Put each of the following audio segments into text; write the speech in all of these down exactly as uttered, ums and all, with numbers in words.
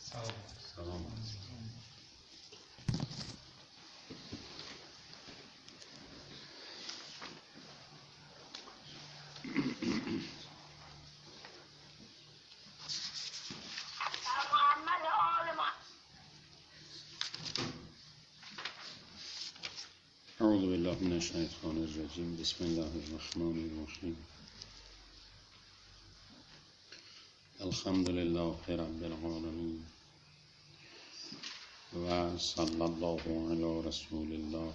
سلام. اعوذ بالله من الشیطان الرجیم. بسم الله الرحمن الرحیم. الحمد لله رب العالمین و صلی الله علی رسول الله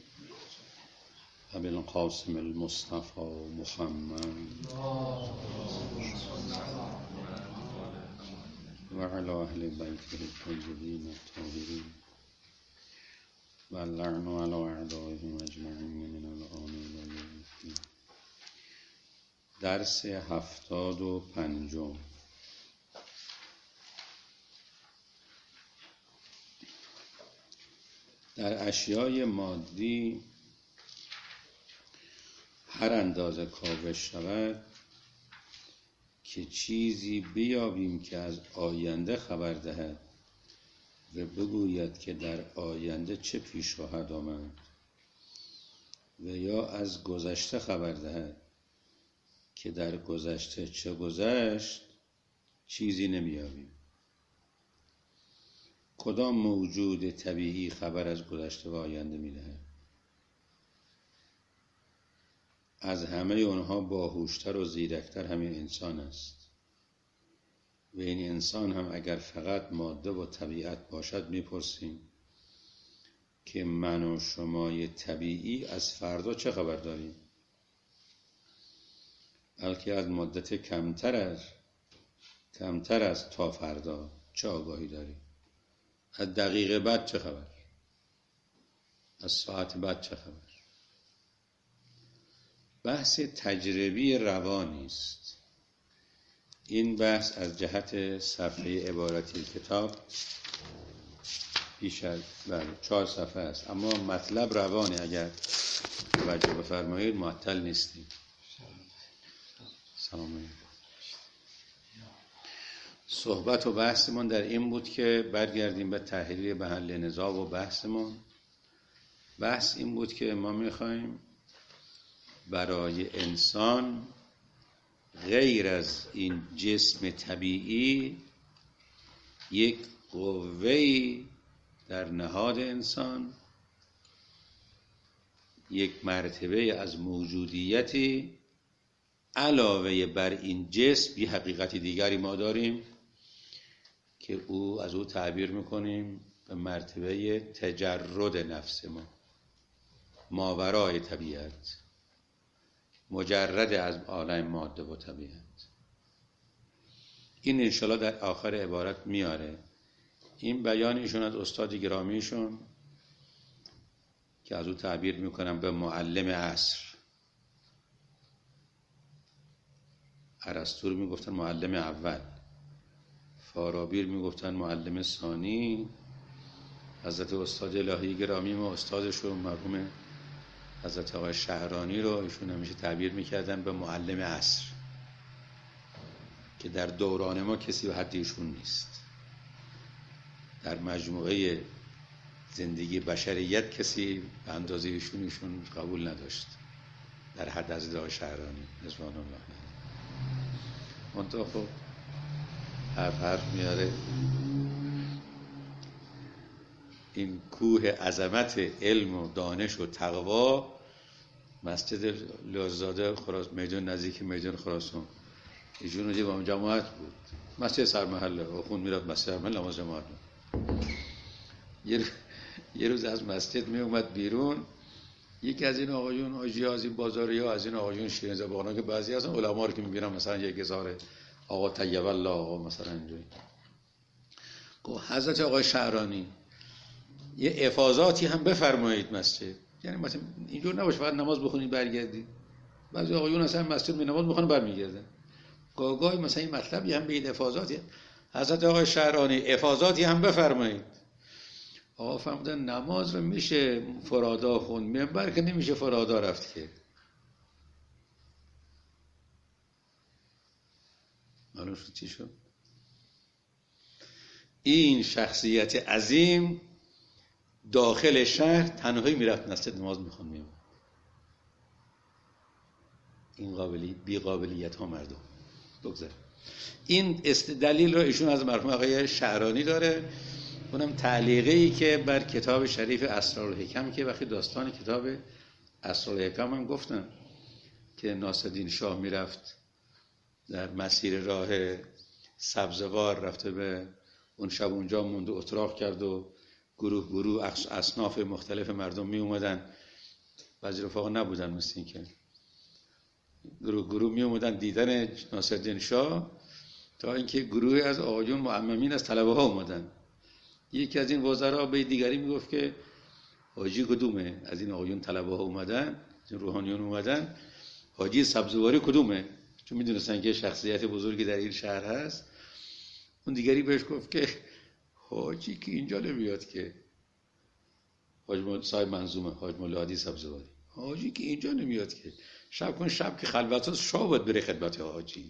ابی القاسم المصطفى محمد و علی اهل بیته الطیبین الطاهرین و اللعن علی اعدائهم اجمعین من الآن الی یوم الدین. درس هفتاد و پنجم. در اشیای مادی هر اندازه کاوش شود که چیزی بیابیم که از آینده خبر دهد و بگوید که در آینده چه پیش خواهد آمد و یا از گذشته خبر دهد که در گذشته چه گذشت، چیزی نمیابیم. کدام موجود طبیعی خبر از گذشته و آینده میدهد؟ از همه اونها باهوشتر و زیرکتر همین انسان است و این انسان هم اگر فقط ماده و طبیعت باشد میپرسیم که من و شمای طبیعی از فردا چه خبر داریم؟ بلکه از مدت کمتر از کمتر از تا فردا چه آگاهی داریم؟ از دقیقه بعد چه خبر؟ از ساعت بعد چه خبر؟ بحث تجربی روانی است. این بحث از جهت صفحه عبارتی کتاب بیش از بله چهار صفحه است، اما مطلب روانه. اگر توجه بفرمایید معطل نیستیم. سلام علیکم. صحبت و بحثمون در این بود که برگردیم به تحلیل محل نزاع و بحثمون. بحث این بود که ما میخوایم برای انسان غیر از این جسم طبیعی یک قوه‌ای در نهاد انسان، یک مرتبه از موجودیتی علاوه بر این جسم یه حقیقت دیگری ما داریم که او از او تعبیر میکنیم به مرتبه تجرد نفس ما، ماورای طبیعت، مجرد از عالم ماده و طبیعت. این انشالله در آخر عبارت میاره. این بیان ایشون از استاد گرامیشون که از او تعبیر میکنم به معلم عصر. ارسطو میگفتن معلم اول، فارابی میگفتن معلم ثانی، حضرت استاد الهی گرامی ما استادشون مرحوم حضرت آقای شهرانی رو ایشون همیشه تعبیر میکردن به معلم عصر، که در دوران ما کسی به حد ایشون نیست. در مجموعه زندگی بشریت کسی به اندازه ایشون ایشون قبول نداشت در حد از آقای شهرانی رضوان الله. منطقه خب حرف حرف میاره. این کوه عظمت علم و دانش و تقوا مسجد لوزاده خراس میدون نزدیک میدون خراسان ایشون رو با جماعت بود. مسجد سرمحله خون میرفت مسجد سرمحله نماز جماعت بود. یه یه روز از مسجد می اومد بیرون، یکی از این آقایون آجی از این بازاری ها از این آقایون شیرین زبانا که بعضی از اون علما رو که میبینم مثلا یک هزار آقا طیب الله آقا مثلا اینجوری گفت حضرت آقای شعرانی یه افاضاتی هم بفرمایید مسجد. یعنی مثلا اینجور نباشه فقط نماز بخونید برگردید. بعضی آقایون اصلا مسجد می نماز میخونن برمیگردن. گاهی مثلا این مطلبی هم به این افاضاتی حضرت آقای شعرانی افاضاتی هم بفرمایید. آقا فرمودن نماز رو میشه فرادا خوند، منبر که نمیشه فرادا رفت که. معلوم شد چی شد؟ این شخصیت عظیم داخل شهر تنهایی میرفت مسجد نماز میخوند میومد. این قابلی بی قابلیت ها مردم بگذار. این دلیل رو ایشون از مرحوم آقای شعرانی داره، اونم تعلیقه ای که بر کتاب شریف اسرارالحکم، که وقتی داستان کتاب اسرارالحکم هم گفتم که ناصرالدین شاه میرفت در مسیر راه سبزوار، رفته به اون شب اونجا موند و اتراق کرد و گروه گروه اصناف مختلف مردم می اومدن، بعضی رفاقا نبودن مثل این که گروه گروه می اومدن دیدن ناصرالدین شاه، تا اینکه گروهی از آقایون معممین از طلبه ها اومدن. یکی از این وزرا به دیگری میگفت که حاجی کدومه از این آقایون طلبه ها اومدن، از این روحانیون اومدن، حاجی سبزواری کدومه؟ چون میدونستن که شخصیت بزرگی در این شهر هست. اون دیگری بهش گفت که حاجی که اینجا نمیاد که، حاج صاحب منظومه حاج مولا هادی سبزواری، حاجی که اینجا نمیاد که، شب کن شب که خلوت هست شاه باید بره خدمت حاجی.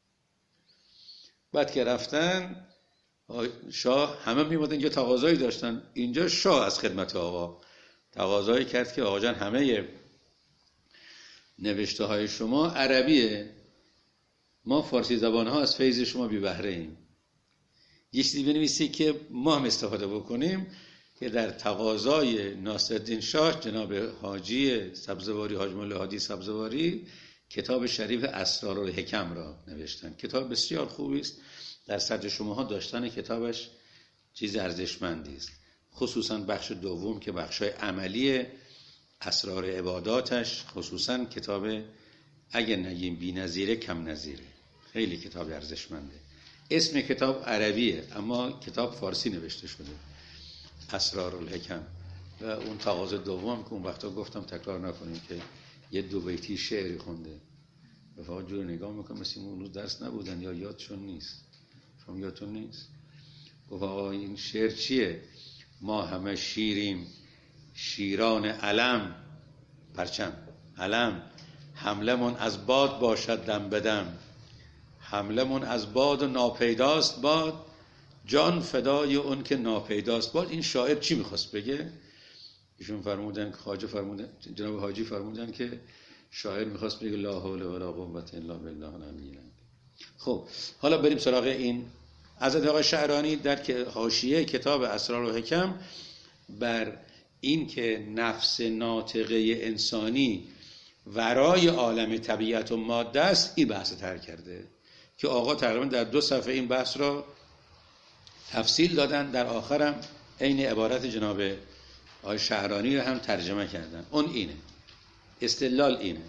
بعد که رفتن شاه، همه میمدن اینجا تقاضایی داشتن، اینجا شاه از خدمت آقا تقاضایی کرد که آقا جان همه نوشته های شما عربیه، ما فارسی زبان ها از فیض شما بی بهره ایم، یه چیزی بنویسی که ما هم استفاده بکنیم که در تقاضای ناصرالدین شاه جناب حاجی سبزواری، حاج مولا هادی سبزواری، کتاب شریف اسرارالحکم را نوشتن. کتاب بسیار خوبی است، در صدر شماها داشتن کتابش چیز ارزشمندی است، خصوصا بخش دوم که بخشای عملی اسرار عباداتش، خصوصا کتاب اگه نگیم بی نظیره کم نظیره، خیلی کتاب ارزشمنده. اسم کتاب عربیه اما کتاب فارسی نوشته شده، اسرارالحکم. و اون تقاضا دوم که اون وقتا گفتم تکرار نکنیم که یه دو بیتی شعری خونده، و فقط جور نگاه میکنم مثل اون روز درس نبودن یا یادشون نیست. شما یادتون نیست؟ گفت آقا این شعر چیه؟ ما همه شیریم شیران علم، پرچم علم، حملمون از باد باشد دم بدم، حملمون از باد و ناپیداست باد، جان فدای اون که ناپیداست باد. این شاعر چی میخواست بگه؟ ایشون فرمودن که خواجه فرمودن، جناب حاجی فرمودن که شاعر میخواست بگه لا حول ولا قوة الا بالله العلی العظیم. خب حالا بریم سراغ این حضرت آقای شعرانی در حاشیه کتاب اسرارالحکم بر این که نفس ناطقه انسانی ورای عالم طبیعت و ماده است، این بحث تر کرده که آقا تقریبا در دو صفحه این بحث را تفصیل دادن، در آخرم عین عبارت جناب آقای شعرانی را هم ترجمه کردن. اون اینه، استدلال اینه،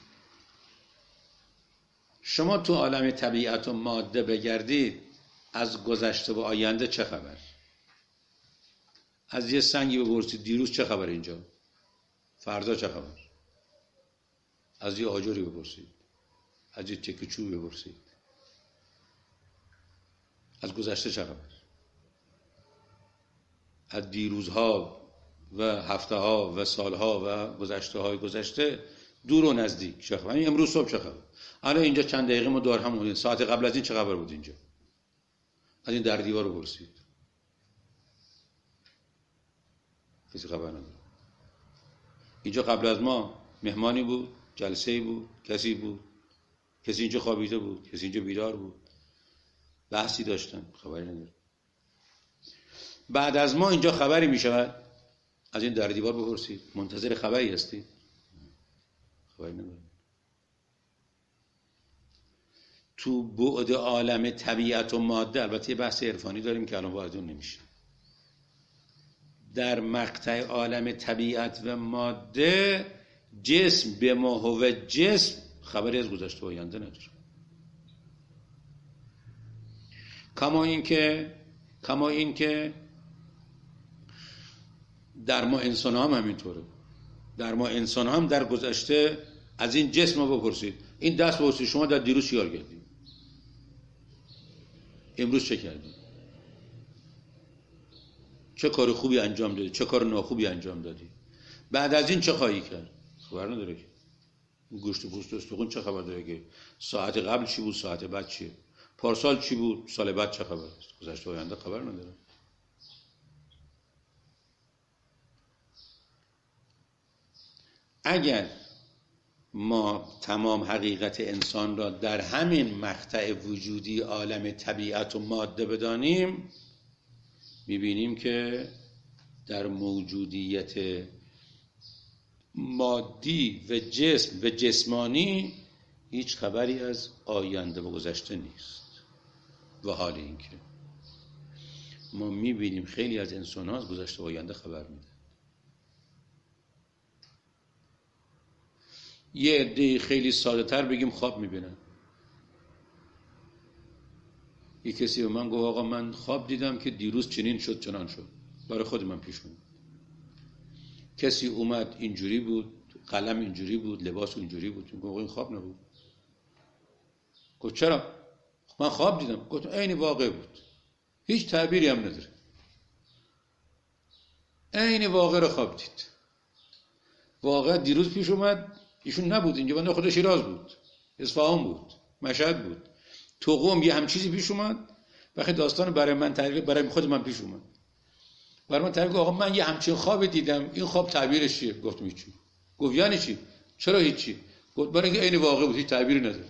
شما تو عالم طبیعت و ماده بگردید، از گذشته و آینده چه خبر؟ از یه سنگی بپرسید دیروز چه خبر اینجا، فردا چه خبر؟ از یه آجری بپرسید، از یه تکه چوب بپرسید، از گذشته چه خبر؟ از دیروزها و هفته ها و سالها و گذشته های گذشته دور و نزدیک چه خبر؟ این امروز صبح چه خبر؟ الان اینجا چند دقیقه ما دور هم بودیم، ساعت قبل از این چه خبر بود اینجا؟ از این در دیوار رو پرسید، کسی خبر نداره. اینجا قبل از ما مهمانی بود، جلسه‌ای بود، کسی بود، کسی اینجا خوابیده بود، کسی اینجا بیدار بود، بحثی داشتن، خبری نداره. بعد از ما اینجا خبری می شود، از این در دیوار بپرسید، منتظر خبری هستید؟ خبری نداره. تو بعد عالم طبیعت و ماده، البته یه بحث عرفانی داریم که الان وارد اون نمیشه، در مقطع عالم طبیعت و ماده جسم به محو جسم خبری از گذشته و آینده نداره. کما این که کما این که در ما انسان هم همینطوره. در ما انسان هم در گذشته از این جسم رو بپرسید، این دست بپرسید شما در دیروز چیکار کردید، امروز چه کردید، چه کار خوبی انجام دادی، چه کار ناخوبی انجام دادی، بعد از این چه خواهی کرد؟ خبر نداره که. گوشت و پوست و استخون چه خبر داره که ساعت قبل چی بود، ساعت بعد چیه؟ پارسال چی بود، سال بعد چه خبر است، گذشته آینده خبر نداره. اگر ما تمام حقیقت انسان را در همین مقطع وجودی عالم طبیعت و ماده بدانیم، میبینیم که در موجودیت مادی و جسم و جسمانی هیچ خبری از آینده و گذشته نیست. و حال این که ما میبینیم خیلی از انسان ها از گذشته و آینده خبر میدن. یه عده خیلی ساده تر بگیم خواب میبینن. یه کسی به من گفت آقا من خواب دیدم که دیروز چنین شد چنان شد، برای خود من پیش اومد. کسی اومد اینجوری بود، قلم اینجوری بود، لباس اینجوری بود. گفت این خواب نبود. گفت چرا؟ من خواب دیدم. گفت عین واقع بود، هیچ تعبیری هم نداره، عین واقع رو خواب دید. واقع دیروز پیش اومد، ایشون نبود اینجا، بنده خدا شیراز بود، اصفهان بود، مشهد بود، تو قم یه هم چیزی پیش اومد. وقتی داستان برای من تعریف، برای خود من پیش اومد، برای من تعریف آقا من یه همچین خواب دیدم، این خواب تعبیرش چیه؟ گفتم هیچی. گفت یعنی چی؟ چرا هیچی؟ گفت برای اینکه عین واقع بود، هیچ تعبیری نداره.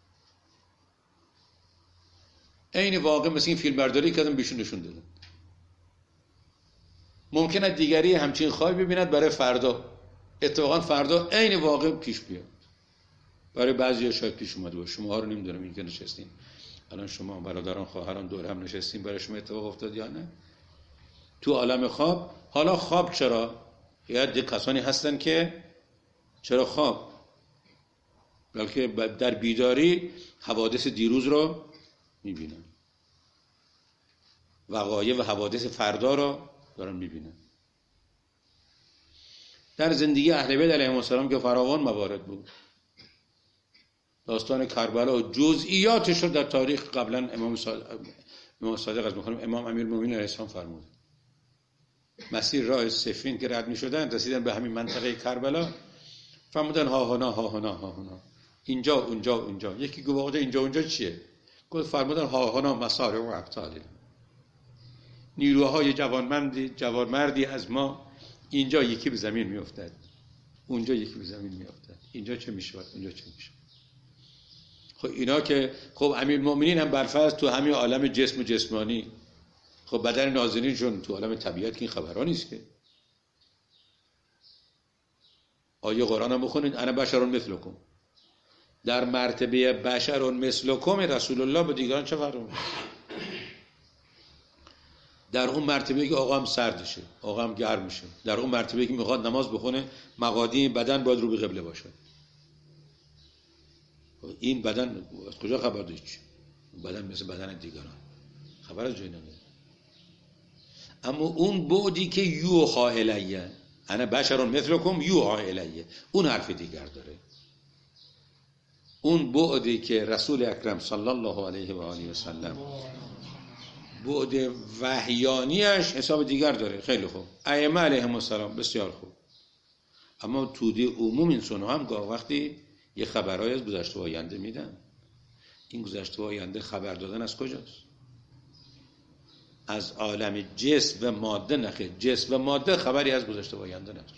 عین واقع، مثل این فیلم برداری کردن بهشون نشون دادن. ممکنه دیگری همچین خوابی ببیند برای فردا، اتفاقا فردا عین واقع پیش بیاد. برای بعضیا شاید پیش اومده باشه، شماها رو نمیدونم، این که نشستین الان شما برادران خواهران دور هم نشستین، برای شما اتفاق افتاد یا نه تو عالم خواب؟ حالا خواب چرا؟ یه عده کسانی هستن که چرا خواب، بلکه در بیداری حوادث دیروز رو میبینن، وقایع و حوادث فردا رو دارن میبینن. در زندگی اهل بیت علیهم السلام که فراوان موارد بود، داستان کربلا و جزئیاتش رو در تاریخ قبلا امام صادق امام صادق از میخوام امام امیرالمومنین علیه السلام فرمود. مسیر راه صفین که رد میشدن رسیدن به همین منطقه کربلا، فرمودن ها هنا ها هنا ها هنا، اینجا اونجا اونجا. یکی گفت اینجا اونجا چیه؟ گفت فرمودن ها هنا مصارع و ابطال، نیروهای جوانمندی جوانمردی از ما، اینجا یکی به زمین میافتد، اونجا یکی به زمین میافتد، اینجا چه میشود اونجا چه میشود. خب اینا که خب امیرالمومنین هم برفرض تو همین عالم جسم و جسمانی، خب بدن نازنینشون تو عالم طبیعت که این خبرها نیست که. آیه قرآن هم بخونید انا بشر مثلکم، در مرتبه بشر مثلکم رسول الله به دیگران چه فرق میکنه؟ در اون مرتبه که آقا هم سردشه، آقا هم گرم میشه، در اون مرتبه که میخواد نماز بخونه مقادیم بدن باید رو به قبله باشه. این بدن از کجا خبر داره؟ چی؟ بدن مثل بدن دیگران، خبر از جایی نداره. اما اون بعدی که یوحی الیه، انا بشر مثلکم یوحی الیه، اون حرف دیگر داره. اون بعدی که رسول اکرم صلی الله علیه و آله و سلم بعد وحیانیش حساب دیگر داره. خیلی خوب، ائمه علیهم السلام بسیار خوب. اما توده عموم انسان هم گاه وقتی یه خبرهای از گذشته و آینده میدن. این گذشته و آینده خبر دادن از کجاست؟ از عالم جسم و ماده نخیر. جسم و ماده خبری از گذشته و آینده نداره.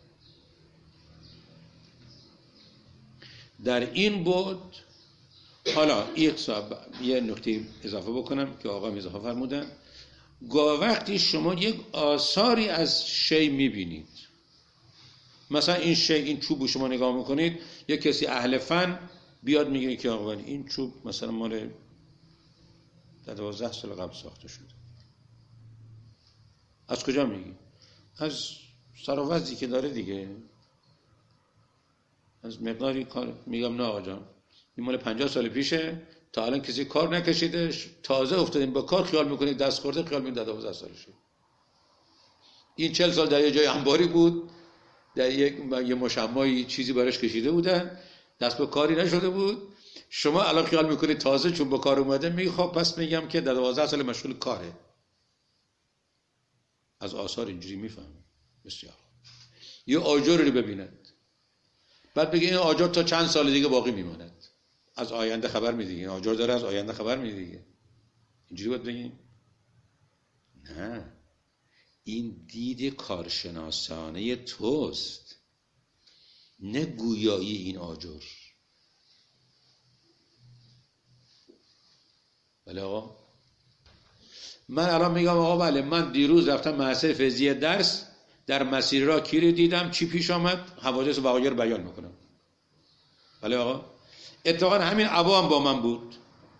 در این بعد حالا یه نکته اضافه بکنم که آقا اضافه فرمودن. گاه وقتی شما یک آثاری از شی میبینید، مثلا این شی، این چوب شما نگاه میکنید، یک کسی اهل فن بیاد میگه که آقا این چوب مثلا مال دوازده سال قبل ساخته شده. از کجا میگی؟ از سراوزی که داره دیگه، از مقداری کار. میگم نه آقا جان، این مال پنجاه سال پیشه، تا الان کسی کار نکشیده، تازه افتادیم با کار، خیال میکنید دست خورده، خیال میکنید دوازده سالشه. این چهل سال در یه جای انباری بود، در یک یه مشمعی چیزی براش کشیده بودن، دست به کاری نشده بود. شما الان خیال میکنید تازه چون با کار اومده، میگی خب پس میگم که در دوازده سال مشغول کاره. از آثار اینجوری میفهمید. بسیار یه آجر رو ببیند، بعد بگه این آجر تا چند سال دیگه باقی میماند. از آینده خبر میده دیگه. آجر داره از آینده خبر میده دیگه. اینجوری باید بگیم؟ نه، این دید کارشناسانه توست، نه گویایی این آجر. بله آقا، من الان میگم آقا بله من دیروز رفتم مدرسه فیضیه درس، در مسیر راه کی رو دیدم، چی پیش آمد، حوادث و وقایع رو بیان میکنم. بله آقا، اتفاقا همین عبا هم با من بود.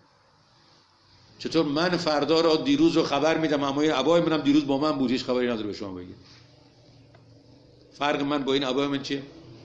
چطور من فردا را دیروز رو خبر میدم، اما این عبای منم دیروز با من بود، هیچ خبری نداره به شما بگید. فرق من با این عبای من چیه؟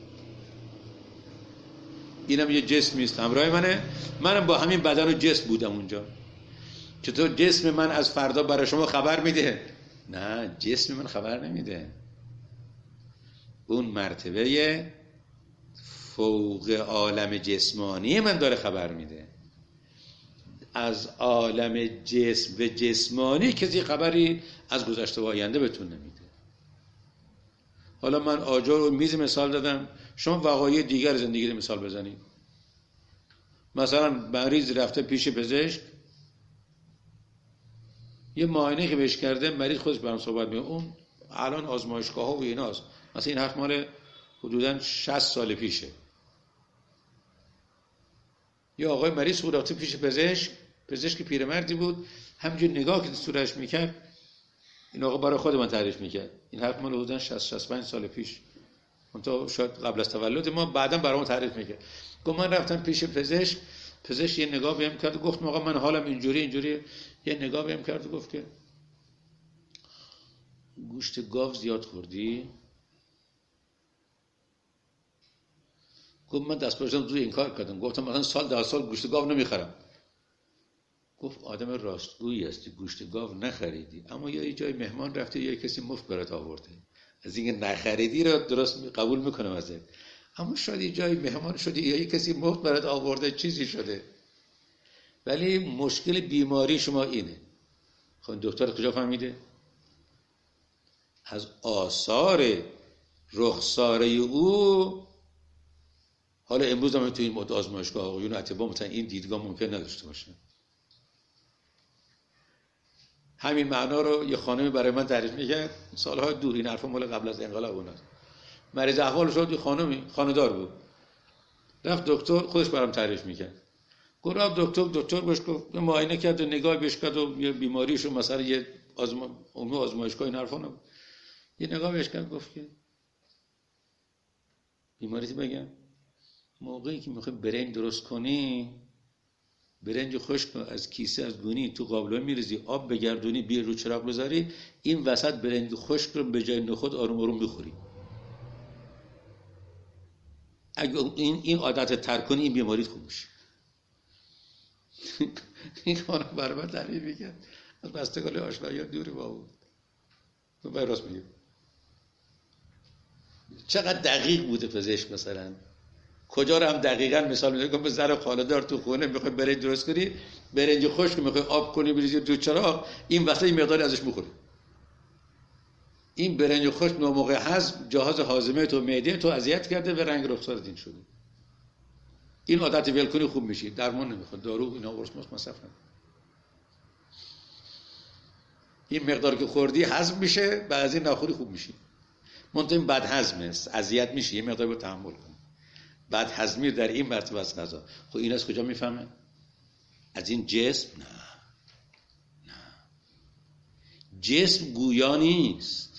اینم یه جسمی است همراه منه، منم با همین بدن و جسم بودم اونجا. چطور جسم من از فردا برای شما خبر میده؟ نه، جسم من خبر نمیده. اون مرتبه فوق عالم جسمانی من داره خبر میده. از عالم جسم به جسمانی کسی خبری از گذشته و آینده بهتون نمیده. حالا من آجر و میز مثال دادم، شما وقایع دیگر زندگی رو مثال بزنید. مثلا مریض رفته پیش پزشک، یه معاینه که بهش کرده، مریض خودش برام صحبت میکنه، اون الان آزمایشگاه ها و ایناست، مثلا این حرف مال حدوداً شصت سال پیشه. یه آقای مریض بود رفته پیش پزشک، پزشک پیرمردی بود، همینجور نگاه که صورتش میکرد، این آقا برای خود من تعریف میکرد، این حرف مال حدوداً شصت شصت و پنج سال پیش، منتها شاید قبل از تولد ما، بعداً برام تعریف میکرد. گفت من رفتم پیش پزشک، پزشک یه نگاه بهم کرد، گفت آقا من حالم اینجوری اینجوری، یه نگاه بهم کرد و گفت که گوشت گاو زیاد خوردی؟ گفت من دست پرشم روی این کار کردم، گفتم مثلا سال در سال گوشت گاو نمیخرم. گفت آدم راستگویی هستی، گوشت گاو نخریدی، اما یا یه جای مهمان رفته یا کسی مفت برات آورده، از اینکه نخریدی رو درست قبول میکنم ازت، اما شاید یه جای مهمان شدی یا یه کسی مفت برات آورده، چیزی شده. ولی مشکل بیماری شما اینه. خب دکتر کجا فهمیده؟ از آثار رخساره او. حالا امروز هم تو این مدت آزمایشگاه آقایون اطباء مثلا این دیدگاه ممکن نداشته باشه. همین معنا رو یه خانمی برای من تعریف می‌کرد سال‌های دور، این حرفا مال قبل از انقلاب اوناست. مریض احوال شد، یه خانمی خانه‌دار بود، رفت دکتر، خودش برام تعریف می‌کرد. گفت دکتر دکتر بهش گفت، معاینه کرد و نگاه بهش کرد و یه بیماریشو مثلا یه آزما عمومی آزمایشگاه این حرفا نبود، یه نگاه بهش کرد گفت که بیماریت بگم، موقعی که میخوای برنج درست کنی، برنج خشک از کیسه از گونی تو قابلمه میریزی، آب بگردونی، بیر رو چراغ بذاری، این وسط برنج خشک رو به جای نخود آروم آروم میخوری. اگه این این عادت ترک کنی، این بیماریت خوب میشه. این خانم برای من تعریف میکرد، از بستگان آشنایی دوری با بود. تو باید راست میگم. چقدر دقیق بوده پزشک، مثلا کجا رو هم دقیقاً مثال میزنه که به ذره خاله‌دار تو خونه میخوای برنج درست کنی، برنج خشک میخوای آب کنی بریزی تو چراغ، این وسط این مقداری ازش میخوری. این برنج خشک ناموقع هضم جهاز هاضمه تو معده تو اذیت کرده و رنگ رخسار دین شده. این عادت ول کنی خوب میشی، درمان نمیخواد، دارو اینا قرص مصرف نکن. این مقدار که خوردی هضم میشه، بعد از این ناخوری خوب میشی. منتها این بد هضم است، اذیت میشی، یه مقدار رو تحمل کن. بد هضمی در این مرتبه از غذا. خب این از کجا میفهمه؟ از این جسم؟ نه نه، جسم گویا نیست.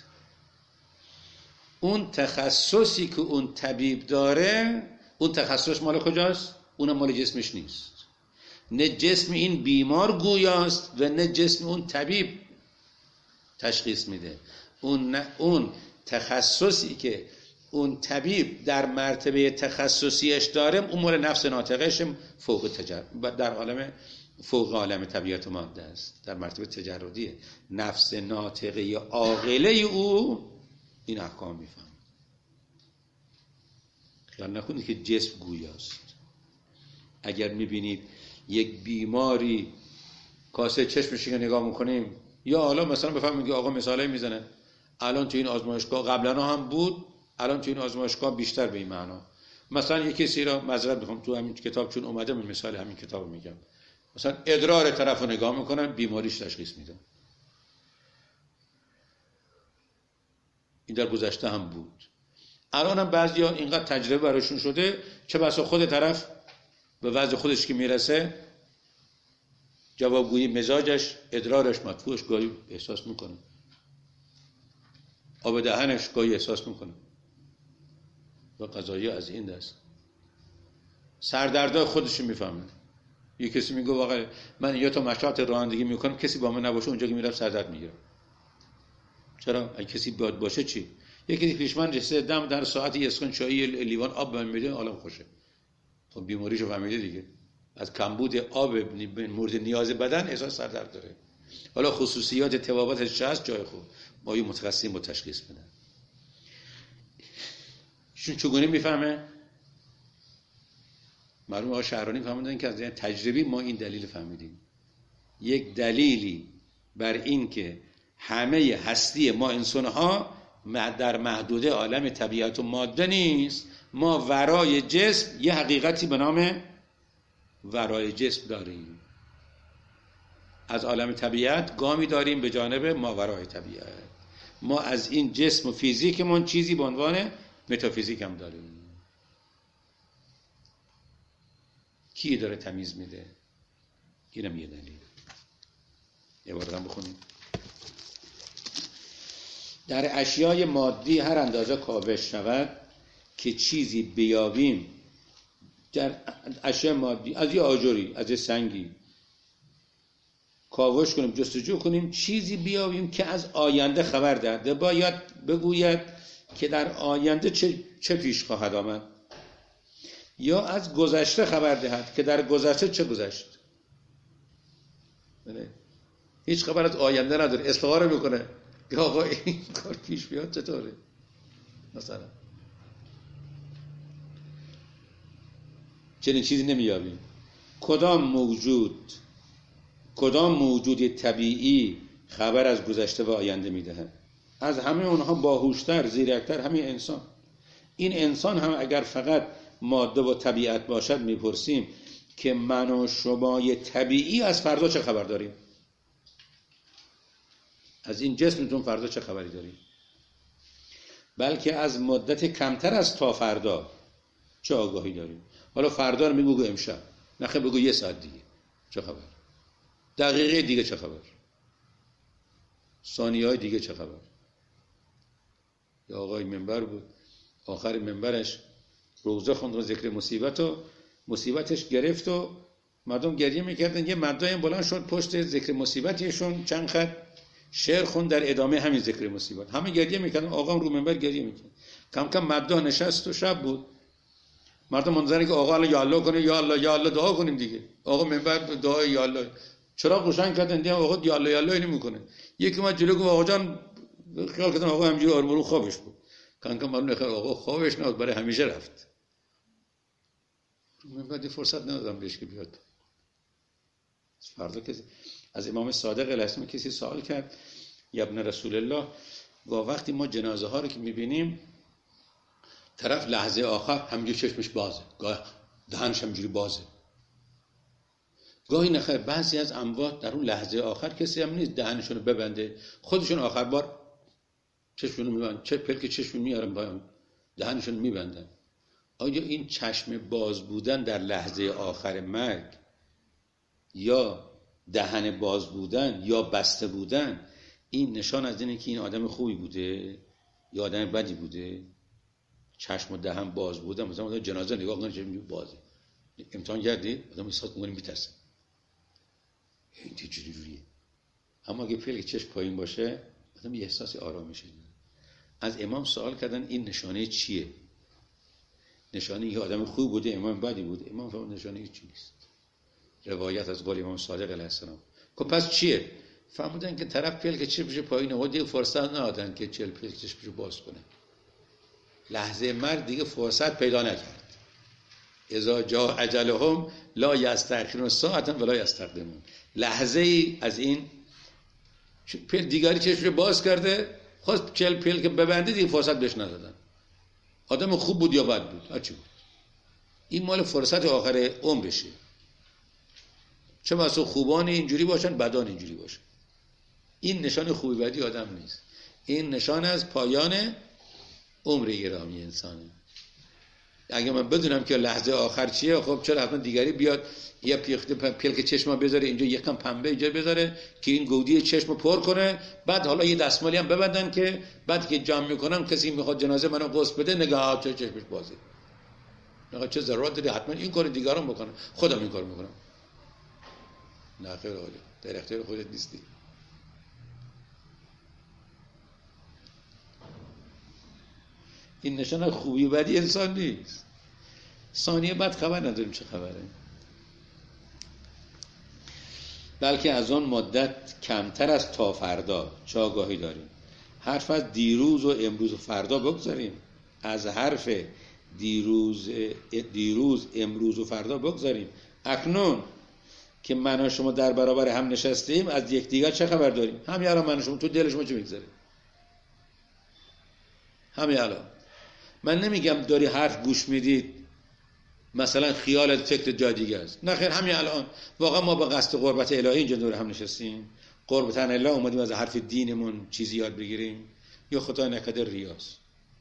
اون تخصصی که اون طبیب داره، اون تخصص مال کجاست؟ اونم مال جسمش نیست. نه جسم این بیمار گویاست و نه جسم اون طبیب تشخیص میده. اون نه، اون تخصصی که اون طبیب در مرتبه تخصصیش داره، اون مال نفس ناطقش فوق تجرد، در عالم فوق عالم طبیعت و ماده است، در مرتبه تجردیه. نفس ناطقه عاقله او این احکام میفهم. خیال نکنید که جسم گویاست. اگر میبینید یک بیماری کاسه چشمش که نگاه میکنیم، یا حالا مثلا بفهمید که آقا مثالایی میزنه، الان تو این آزمایشگاه قبلا هم بود، الان تو این آزمایشگاه بیشتر به این معنا، مثلا یک کسی را معذرت میخوام تو همین کتاب چون اومده من مثال همین کتاب میگم، مثلا ادرار طرف رو نگاه میکنن بیماریش تشخیص میدن. این در گذشته هم بود، الان هم بعضیا اینقدر تجربه براشون شده چه بسا خود طرف به وضع خودش که میرسه جوابگویی مزاجش، ادرارش، مدفوعش گاهی احساس میکنه، آب دهنش گاهی احساس میکنه و قضایی از این دست. سردردای خودش میفهمه. یه کسی میگه واقعا من یا تا مشاط رانندگی میکنم کسی با من نباشه اونجا که میرم سردرد میگیرم. چرا؟ اگه کسی بیاد باشه چی؟ یکی پیش من رسیده دم در ساعت یه اسکن چایی لیوان آب به من میده حالم خوشه. خب بیماریشو فهمیده دیگه، از کمبود آب مورد نیاز بدن احساس سردرد داره. حالا خصوصیات طبابتش هست جای خوب ما یه متخصصین با تشخیص بدن. چون چگونه میفهمه؟ مرحوم آقا شهرانی فهمیدن که از تجربی ما این دلیل فهمیدیم. یک دلیلی بر این که همه هستی ما انسان‌ها در محدوده عالم طبیعت و ماده نیست، ما ورای جسم یه حقیقتی به نام ورای جسم داریم. از عالم طبیعت گامی داریم به جانب ماورای طبیعت. ما از این جسم و فیزیکمون چیزی به عنوان متافیزیک هم داریم. کی داره تمیز میده؟ اینم یه دلیل. یه بار هم بخونیم. در اشیای مادی هر اندازه کاوش شود که چیزی بیابیم، در اشیاء مادی از یه آجری، از یه سنگی کاوش کنیم، جستجو کنیم، چیزی بیابیم که از آینده خبر دهد، باید بگوید که در آینده چه, چه پیش خواهد آمد، یا از گذشته خبر دهد که در گذشته چه گذشت. نه. هیچ خبر از آینده نداره، استعاره میکنه که آقا این کار پیش بیاد چطوره. مثلا چنین چیزی نمیابیم. کدام موجود کدام موجود طبیعی خبر از گذشته و آینده میدهد؟ از همه اونها باهوشتر، زیرکتر همین انسان. این انسان هم اگر فقط ماده و طبیعت باشد میپرسیم که من و شمای طبیعی از فردا چه خبر داریم؟ از این جسمتون فردا چه خبری داریم؟ بلکه از مدت کمتر از تا فردا چه آگاهی داریم؟ حالا فردا رو میگو امشب، نخه بگو یه ساعت دیگه چه خبر، دقیقه دیگه چه خبر، ثانیه های دیگه چه خبر. یا آقای منبر بود آخر منبرش روزه خوند و ذکر مصیبت و مصیبتش گرفت و مردم گریه میکردن. یه مردایی بلند شد پشت ذکر مصیبتشون چند خط شعر خوند در ادامه همین ذکر مصیبت. همه گریه میکردن، آقا رو منبر گریه میکرد. کم کم مداح نشست و شب بود، مردم منتظرن که آقا الله یا الله کنه، یا الله یا الله دعا کنیم دیگه. آقا منبر دعا یا الله چرا روشن کردن دیگه، آقا یا الله یا الله نمیکنه. یکی اومد جلو گفت آقا جان، خیال کردن آقا همینجوری آرمون خوابش بود. کم کم معلومه خیر آقا خوابش نبود، برای همیشه رفت. من بعد فرصت ندادم بهش که بیاد. فردا کسی از امام صادق علیه السلام کسی سوال کرد، یا ابن رسول الله، گاه وقتی ما جنازه ها رو که میبینیم طرف لحظه آخر همینجوری چشمش بازه، گاه دهنش همینجوری بازه، گاهی نخیر بعضی از اموات در اون لحظه آخر کسی هم نیست دهنشون رو ببنده، خودشون آخر بار چشمشون رو میبندن، چه پلک چشمشون میارن با دهنشون میبندن. آیا این چشم باز بودن در لحظه آخر مرگ یا دهن باز بودن یا بسته بودن، این نشان از اینه که این آدم خوبی بوده یا آدم بدی بوده؟ چشم و دهن باز بودن، مثلا جنازه نگاه کنید چشم بازه، امتحان کردی؟ آدم احساس می‌کنه میترسه، این چجوری رویه. اما اگه پلک چشم پایین باشه آدم یه احساس آرامش داره. از امام سوال کردن این نشانه چیه؟ نشانه یه آدم خوب بوده، امام بدی بوده. امام فرمود نشانه چی نیست. روایت از قول امام صادق علیه السلام. خب پس چیه؟ فرمودن که طرف پلک چشمش پایینه و دیگه فرصت ندادن که چل پلک چشمش باز کنه. لحظه مرگ دیگه فرصت پیدا نکرد. اذا جاء اجلهم لا یستأخرون ساعة ولا یستقدمون. لحظه ای از این پل دیگری چشمش باز کرده، خواست چل پلک ببنده، دیگه فرصت بهش ندادن. آدم خوب بود یا بد بود؟ هرچی بود. این مال فرصت آخر عمرشه. چه بسا خوبان اینجوری باشن، بدان اینجوری باشن. این نشان خوبی بدی آدم نیست، این نشان از پایان عمر گرامی انسانه. اگه من بدونم که لحظه آخر چیه، خب چرا حتما دیگری بیاد یه پلک چشم بذاره اینجا، یکم پنبه اینجا بذاره که این گودی چشم پر کنه، بعد حالا یه دستمالی هم ببندن که بعد که جمع میکنم کسی میخواد جنازه منو غسل بده، نگاه چه چشمش بازه، نگاه چه ضرورت داره حتما این کار دیگران بکنه، خودم این کار میکنم. نه خیر حالا در اختیار خودت نیستی. این نشان خوبی و بدی انسان نیست. ثانیه بعد خبر نداریم چه خبره، بلکه از آن مدت کمتر از تا فردا چه آگاهی داریم. حرف از دیروز و امروز و فردا بگذاریم، از حرف دیروز دیروز امروز و فردا بگذاریم. اکنون که من و شما در برابر هم نشستیم، از یکدیگر چه خبر داریم؟ همین الان من و شما تو دل شما چه میگذره؟ همین الان من نمیگم داری حرف گوش میدید مثلا خیالت فکر جای دیگه است، نه خیر، همین الان واقعا ما با قصد قربت الهی اینجا دور هم نشستیم، قربت الله اومدیم از حرف دینمون چیزی یاد بگیریم، یا خدا نکرده ریاست،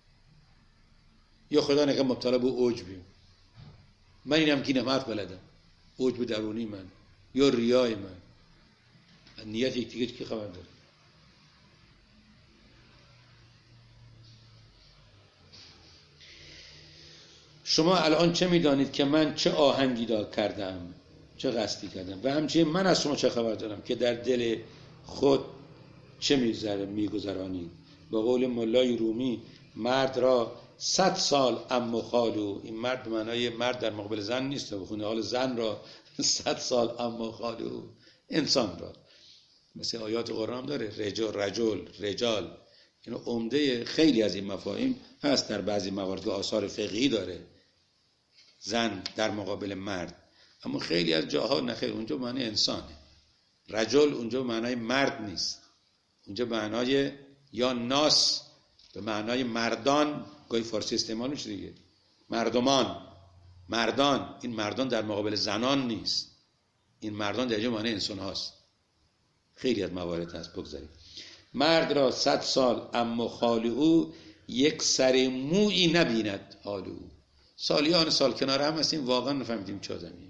یا خدا نکرده مبتلا به عجبیم. من اینم که اینم حرف بلدم، عجب درونی من یا ریای من، نیت یک دیگه که خبر داره. شما الان چه میدانید که من چه آهنگی داد کردم، چه قصدی کردم، و همچنین من از شما چه خبر دارم که در دل خود چه میگذره میگذرانید. با قول مولای رومی، مرد را صد سال اما خالو، این مرد به معنای مرد در مقابل زن نیست، به خونه حال زن را صد سال اما خالو، انسان را مثل آیات قرآن داره، رجل رجل رجال، این عمده خیلی از این مفاهیم هست در بعضی موارد که آثار فقهی داره، زن در مقابل مرد، اما خیلی از جاها نخیر، اونجا معنی انسانه. رجل اونجا معنای مرد نیست، اونجا معنای یا ناس به معنای مردان، گاهی فارسی استعمال میشه دیگه، مردمان، مردان، این مردان در مقابل زنان نیست، این مردان در جای معنی انسان هاست. خیلی از موارد هست، بگذاریم. مرد را صد سال اما خال او، یک سر مویی نبیند حال او. سالیان سال کنار هم هستیم، واقعا نفهمیدیم چه آدمیه.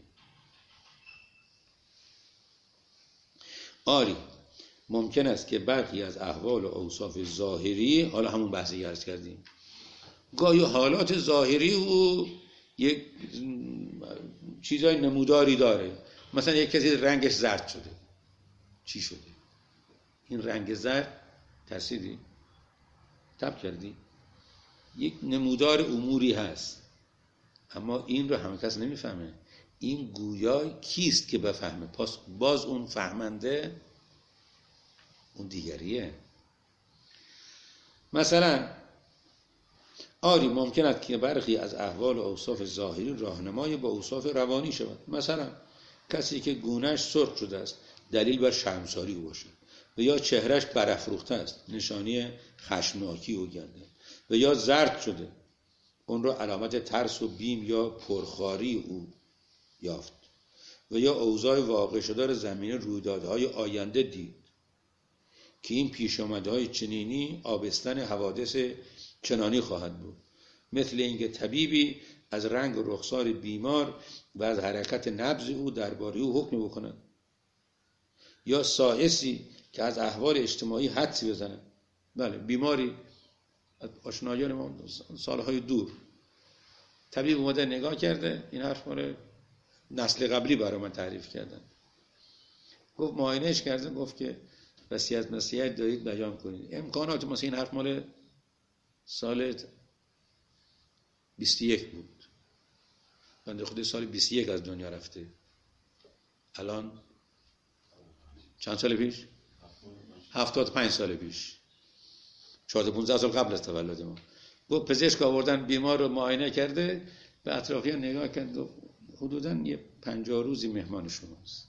آری ممکن است که برخی از احوال و اوصاف ظاهری، حالا همون بحثی عرض کردیم، گاهی حالات ظاهری او یک چیزای نموداری داره. مثلا یک کسی رنگش زرد شده، چی شده؟ این رنگ زرد ترسیدی؟ تب کردی؟ یک نمودار اموری هست، اما این رو همه کس نمیفهمه. این گویا کیست که بفهمه؟ پس باز اون فهمنده اون دیگریه. مثلا آری ممکن است که برخی از احوال و اوصاف ظاهری راهنمای با اوصاف روانی شود. مثلا کسی که گونهش سرخ شده است دلیل بر شرمساری او باشد، و یا چهرهش برافروخته است نشانی خشمناکی او گردد، و یا زرد شده اون را علامت ترس و بیم یا پرخاری او یافت، و یا اوضاع واقع شده زمینه رویدادهای آینده دید که این پیش آمدهای چنینی آبستن حوادث چنانی خواهد بود، مثل اینکه طبیبی از رنگ و رخسار بیمار و از حرکت نبض او درباره او حکم بکند، یا سائسی که از احوال اجتماعی حدسی بزند. بله، بیماری آشنایان ما سالهای دور، طبیب اومده نگاه کرده، این حرف مال نسل قبلی برای من تعریف کردن، گفت معاینهش کردن، گفت که وصیت نصیحت دارید بیان کنید. امکانات مثلا این حرف مال سال بیست و یک بود، بنده خود سال بیست و یک از دنیا رفته. الان چند سال پیش؟ هفتاد و پنج سال پیش، چهارده پونزده سال قبل از تولد ما. گفت پزشک آوردن بیمار رو معاینه کرده، به اطرافیان نگاه کرد و حدوداً یه پنجاه روزی مهمان شماست.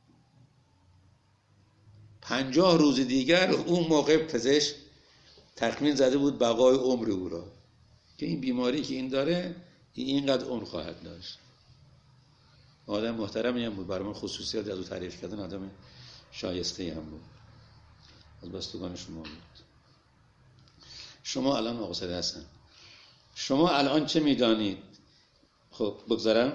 پنجاه روز دیگر اون موقع پزشک تخمین زده بود بقای عمر او را، که این بیماری که این داره اینقدر اون خواهد داشت. آدم محترمی هم بود، برای من خصوصیات از او تعریف کردن، آدم شایسته هم بود، از بستگان شما بود. شما الان آقا سید حسن، شما الان چه میدانید؟ خب بگذارم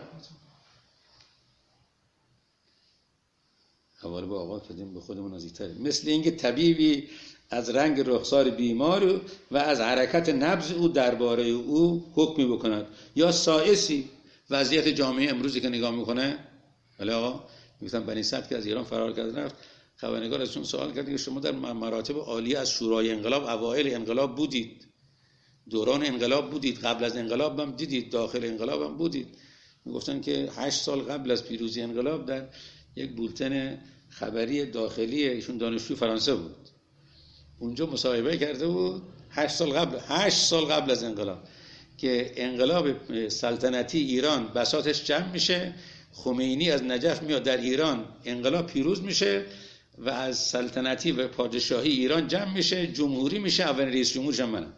حواله با آقا کردیم، به خودمون نزدیک‌تریم. مثل اینکه طبیبی از رنگ رخسار بیمار و از حرکت نبض او درباره او حکمی بکند، یا سائسی وضعیت جامعه امروزی که نگاه میکنه. ولی آقا میگفتن بنی سعد که از ایران فرار کرد رفت، خبرنگار ازشون سوال کرد که شما در مراتب عالی از شورای انقلاب، اوایل انقلاب بودید، دوران انقلاب بودید، قبل از انقلاب هم دیدید، داخل انقلاب هم بودید. میگفتن که هشت سال قبل از پیروزی انقلاب در یک بولتن خبری داخلی ایشون دانشجو فرانسه بود، اونجا مصاحبه کرده بود هشت سال قبل هشت سال قبل از انقلاب که انقلاب سلطنتی ایران بساطش جمع میشه، خمینی از نجف میاد در ایران، انقلاب پیروز میشه و از سلطنتی و پادشاهی ایران جمع میشه، جمهوری میشه، اولین رئیس جمهورش هم منم.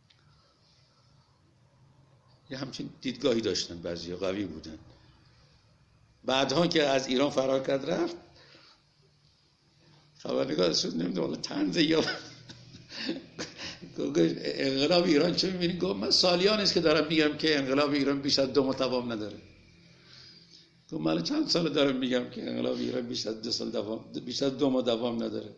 یه همچین دیدگاهی داشتن، بعضیا قوی بودن. بعدها که از ایران فرار کرد رفت، خبرنگار شد نمیدونم والا طنز یا انقلاب ایران چه میبینی؟ گفت من سالیان است که دارم میگم که انقلاب ایران بیش از دو ماه دوام نداره. گفت من چند سال دارم میگم که انقلاب ایران بیش از دو سال دوام بیش از دو ماه دوام نداره.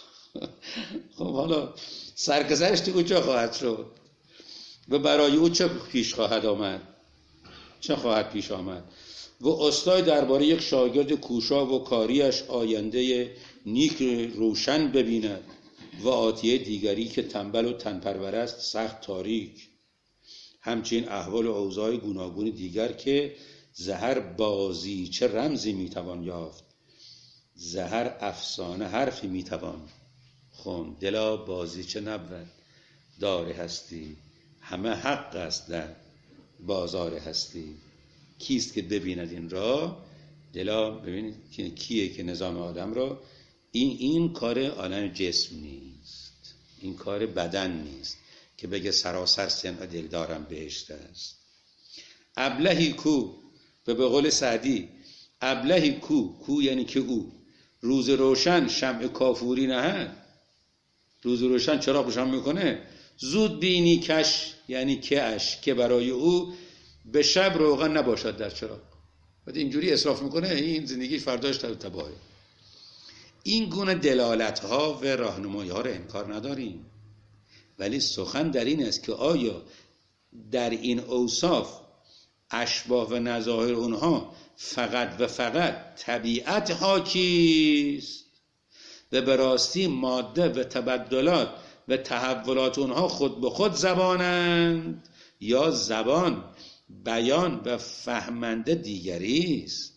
خب حالا سرگذشت او چه خواهد شد و برای او چه پیش خواهد آمد؟ چه خواهد پیش آمد؟ و استاد درباره یک شاگرد کوشا و کاریش آینده نیک روشن ببیند و آتیه دیگری که تنبل و تنپرور است سخت تاریک. همچنین احوال و اوضاع گوناگون دیگر که زهر بازی چه رمزی میتوان یافت، زهر افسانه حرفی میتوان خون، دلا بازی چه نبود دار هستی، همه حق است در بازار هستی. کیست که ببیند این را؟ دلا ببینید که کیه که نظام آدم را، این این کار عالم جسم نیست، این کار بدن نیست که بگه سراسر سمع دل دارم بهشت است. ابلهی کو، به قول سعدی ابلهی کو، کو یعنی که او روز روشن شمع کافوری نهد. روز روشن چراغ روشن میکنه، زود بینی کش یعنی که اش، که برای او به شب روغن نباشد در چراغ. بعد اینجوری اسراف میکنه، این زندگی فرداش تباهه. این گونه دلالت ها و راهنمایی ها رو انکار نداریم، ولی سخن در این است که آیا در این اوصاف اشباح و نظاهر اونها فقط و فقط طبیعت حاکیست و به راستی ماده و تبدلات و تحولات اونها خود به خود زبانند، یا زبان بیان و فهمنده دیگری است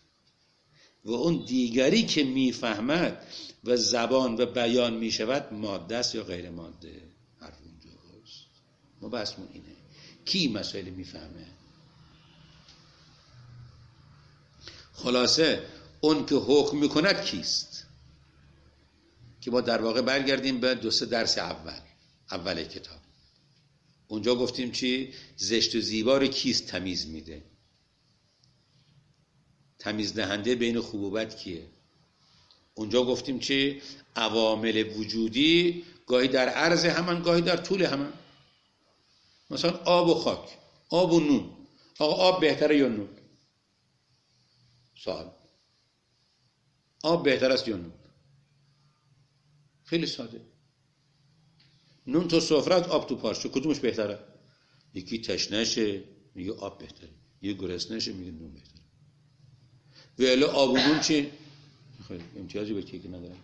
و اون دیگری که میفهمد و زبان و بیان میشود ماده است یا غیر ماده؟ حرف اونجاست. ما بحثمون اینه، کی مسائل میفهمه؟ خلاصه اون که حکم میکند کیست؟ که ما در واقع برگردیم به دو سه درس اول اول کتاب. اونجا گفتیم چی؟ زشت و زیبا رو کیست تمیز میده؟ تمیز دهنده بین خوب و بد کیه؟ اونجا گفتیم چی؟ عوامل وجودی گاهی در عرض همان، گاهی در طول همان. مثلا آب و خاک، آب و نون. آقا آب بهتره یا نون؟ سوال. آب بهتر است یا نون؟ خیلی ساده. نون تو سفرت، آب تو پارچه، کدومش بهتره؟ یکی تشنهشه میگه آب بهتره، یکی گرسنهشه میگه نون بهتره. ولی آب و نون چی؟ خیلی امتیازی به کی نداره.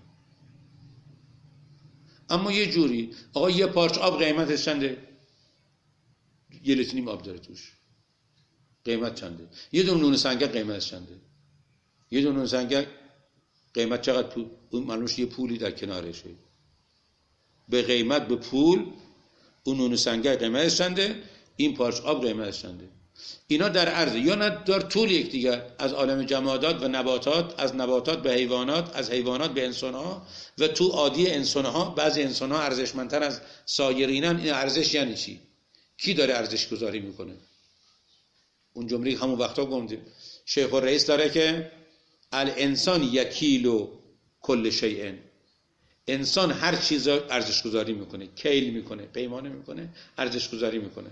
اما یه جوری آقا یه پارچه آب قیمتش چنده؟ یه لیتر نیم آب داره توش، قیمت چنده؟ یه دونه نون سنگک قیمتش چنده؟ یه دونه نون سنگک قیمت چقدر؟ پول اون معلومش یه پولی در کنارشه، به قیمت به پول اون نون سنگک قیمتش چنده، این پارچه آب قیمتش چنده. اینا در عرض یا نه در طول یکدیگر، از عالم جمادات و نباتات، از نباتات به حیوانات، از حیوانات به انسان‌ها و تو عادی انسان‌ها. بعضی انسان‌ها ارزشمندتر از سایرینن. این ارزش یعنی چی؟ کی داره ارزش گذاری میکنه؟ اون جمله همون وقتا گفتیم شیخ الرئیس داره که الانسان یکیلو کل شیء، انسان هر چیز ارزش گذاری میکنه، کیل میکنه، پیمانه میکنه، ارزش گذاری میکنه.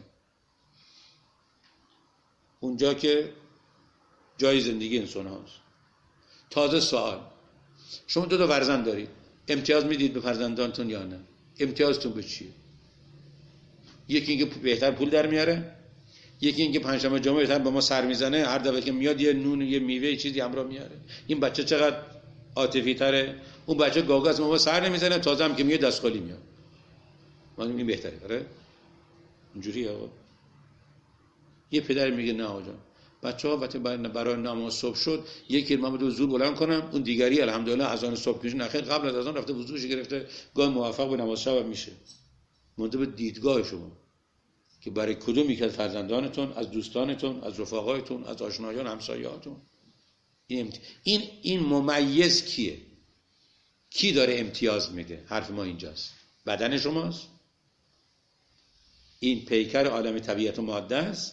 اونجا که جای زندگی انسان هاست. تازه سوال، شما دو تا فرزند دارید، امتیاز میدید به فرزندانتون یا نه؟ امتیازتون به چیه؟ یکی اینکه بهتر پول در میاره، یکی اینکه پنجشنبه جمعه بهتر به ما سر میزنه، هر دفعه که میاد یه نون یه میوه چیزی همراه میاره. این بچه چقدر عاطفی تره، اون بچه گاگا از ما سر نمیزنه، تازه هم که میاد دست خالی میاد. ما این بهتره. آره اینجوریه آقا. یه پدر میگه نه آقا جان، بچه‌ها وقتی برای نماز صبح شد یکی من رو زور بلند کنم، اون دیگری الحمدلله اذان صبح کشون اخیر قبل از اذان رفته وضوش گرفته، گاه موفق به نماز شب میشه. منتها به دیدگاه شما که برای کدوم یک از فرزندانتون، از دوستانتون، از رفقایتون، از آشنایان، همسایه‌هاتون این این این ممیز کیه؟ کی داره امتیاز میده؟ حرف ما اینجاست. بدن شماست؟ این پیکر عالم طبیعت و ماده است؟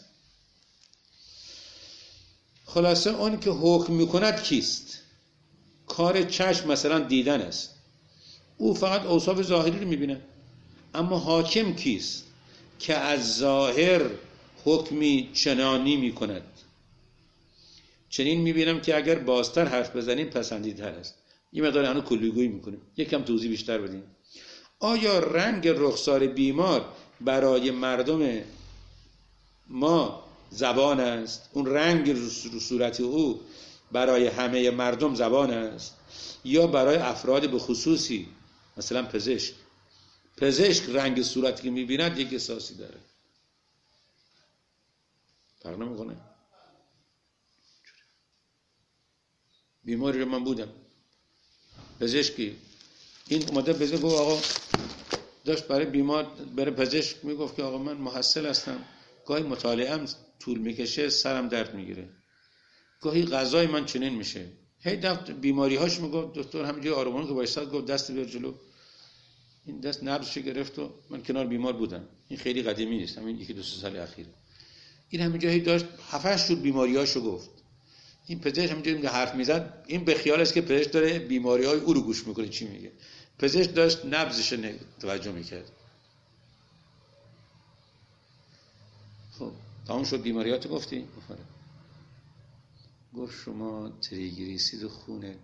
خلاصه اون که حکم میکند کیست؟ کار چشم مثلا دیدن است، او فقط اوصاف ظاهری رو میبینه. اما حاکم کیست؟ که از ظاهر حکمی چنانی میکند. چنین میبینم که اگر بازتر حرف بزنیم پسندیدتر است. یه مقدار هنو کلیگویی میکنیم، یکم توضیح بیشتر بدیم. آیا رنگ رخسار بیمار برای مردم ما زبان است؟ اون رنگ رو صورت او برای همه مردم زبان است یا برای افراد به خصوصی؟ مثلا پزشک پزشک رنگ صورتی که میبیند یک احساسی داره، فرق نمیکنه. بیماری رو من بودم، پزشکی این اومده پزشک گفت آقا داشت برای بیمار برای پزشک میگفت که آقا من محصل هستم، گاهی مطالعه‌ام طول میکشه، سرم درد میگیره، گاهی غذای من چنین میشه. هی دفت بیماری هاش میگفت دکتر همینجوری آرومان که وایساد گفت دست بیار جلو. این دست نبضش گرفت و من کنار بیمار بودم. این خیلی قدیمی نیست، همین یکی دو سه سال اخیر. این همینجوری داشت هفتش جور بیماریاشو گفت. این پزشک همینجوری میگه حرف میزد، این به خیال است که پزشک داره بیماری‌های او رو گوش میکنه چی میگه. پزشک داشت نبضش توجه میکرد. خب تمام شد بیماریاتو گفتی؟ گفت شما تریگلیسیرید خون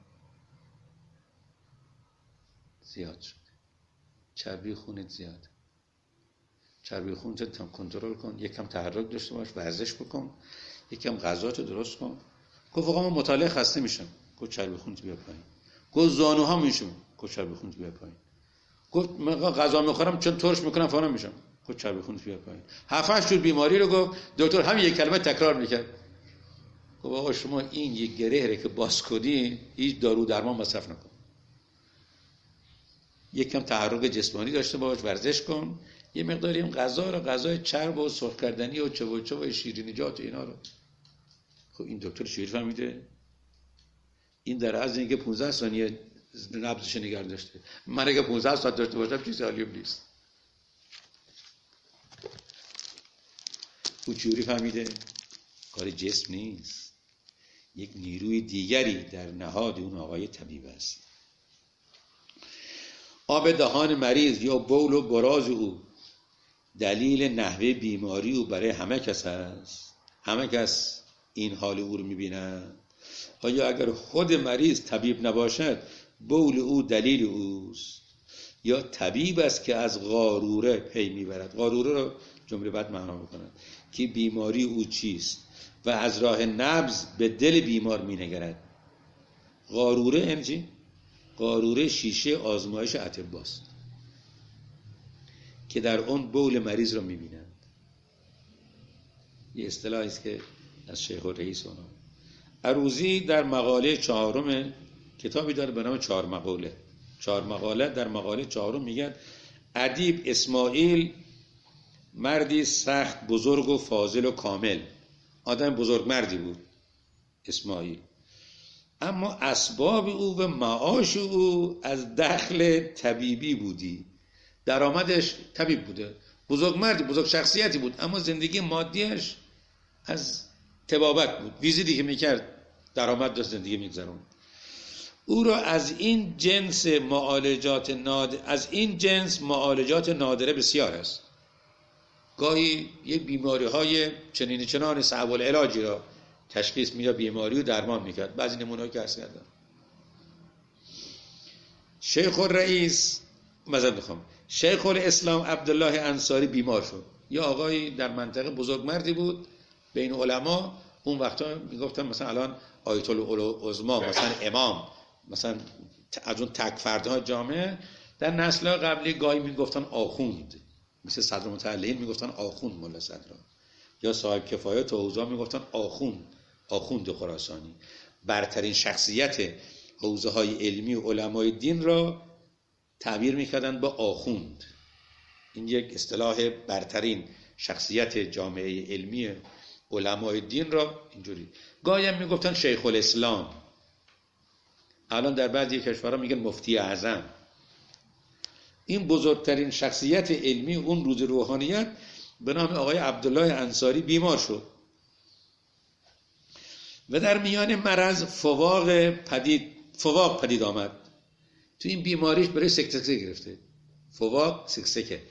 زیاد شد، چربی خونت زیاد، چربی خونت رو کنترل کن، یکم تحرک داشته باش، ورزش بکن، یکم غذاتو درست کن. گفت آقا من مطالعه خسته میشم. گفت چربی خونت بیا پایین. گفت زانوها میشم. گفت چربی خونت بیا پایین. گفت من غذا میخورم چون ترش میکنم فلان میشم. گفت چربی خونت بیا پایین. هفتش جور بیماری رو گفت. دکتر همین یک کلمه تکرار میکرد. گفت آقا شما این یک گره که باز کنی هیچ دارو درمان مصرف نکن، یکم تحرک جسمانی داشته باش، ورزش کن، یه مقداری این غذا رو غذای چرب و سرخ کردنی و چوچو و شیرینیجات و اینا رو. خب این دکتر چجوری فهمیده؟ این در از اینکه پانزده ثانیه نبضش نگه داشته. من اگه پانزده ساعت داشته باشم چیز عالیه نیست. او چجوری فهمیده؟ کار جسم نیست، یک نیروی دیگری در نهاد اون آقای طبیب است. آب دهان مریض یا بول و براز او دلیل نحوه بیماری او برای همه کس است. همه کس این حال او رو میبینند. آیا اگر خود مریض طبیب نباشد بول او دلیل اوست یا طبیب است که از قاروره پی میبرد؟ قاروره رو جمله بعد معنا میکنند که بیماری او چیست و از راه نبض به دل بیمار مینگرد. قاروره یعنی چی؟ قاروره شیشه آزمایش اطباست که در اون بول مریض رو میبینند. یه اصطلاحی است که از شیخ الرئیس اونا. عروضی در مقاله چهارم کتابی داره به نام چهار مقاله. چهار مقاله در مقاله چهارم میگن ادیب اسماعیل مردی سخت بزرگ و فاضل و کامل، آدم بزرگ مردی بود اسماعیل، اما اسباب او و معاش او از دخل طبیبی بودی. درآمدش طبیب بوده، بزرگ مردی، بزرگ شخصیتی بود، اما زندگی مادیش از طبابت بود، ویزیتی که میکرد درآمد داشت، زندگی میگذرون. او را از این جنس معالجات نادر از این جنس معالجات نادره بسیار است. گاهی یه بیماری های چنین چنان صعب العلاجی را تشخیص میداد، بیماری رو درمان میکرد. بعضی نمونه‌ای که عرض کردم. شیخ الرئیس مثلا میخوام شیخ الاسلام عبدالله انصاری بیمار شد. یه آقایی در منطقه بزرگمردی بود بین علما، اون وقتا میگفتن مثلا الان آیت العظما مثلا امام، مثلا از اون تک فردهای جامعه. در نسل‌های قبلی گاهی میگفتن آخوند، مثل صدر متعلین میگفتن آخوند مولا صدر، یا صاحب کفایت و اوضاع میگفتن آخوند، آخوند خراسانی. برترین شخصیت حوزه های علمی و علمای دین را تعبیر میکردن با آخوند. این یک اصطلاح برترین شخصیت جامعه علمی علمای دین را اینجوری. گاهی هم میگفتن شیخ الاسلام. الان در بعضی کشورها میگن مفتی اعظم. این بزرگترین شخصیت علمی اون روز روحانیت به نام آقای عبدالله انصاری بیمار شد و در میان مرض فواق پدید فواق پدید آمد. تو این بیماریش برای سکسکه گرفته. فواق سکسکه.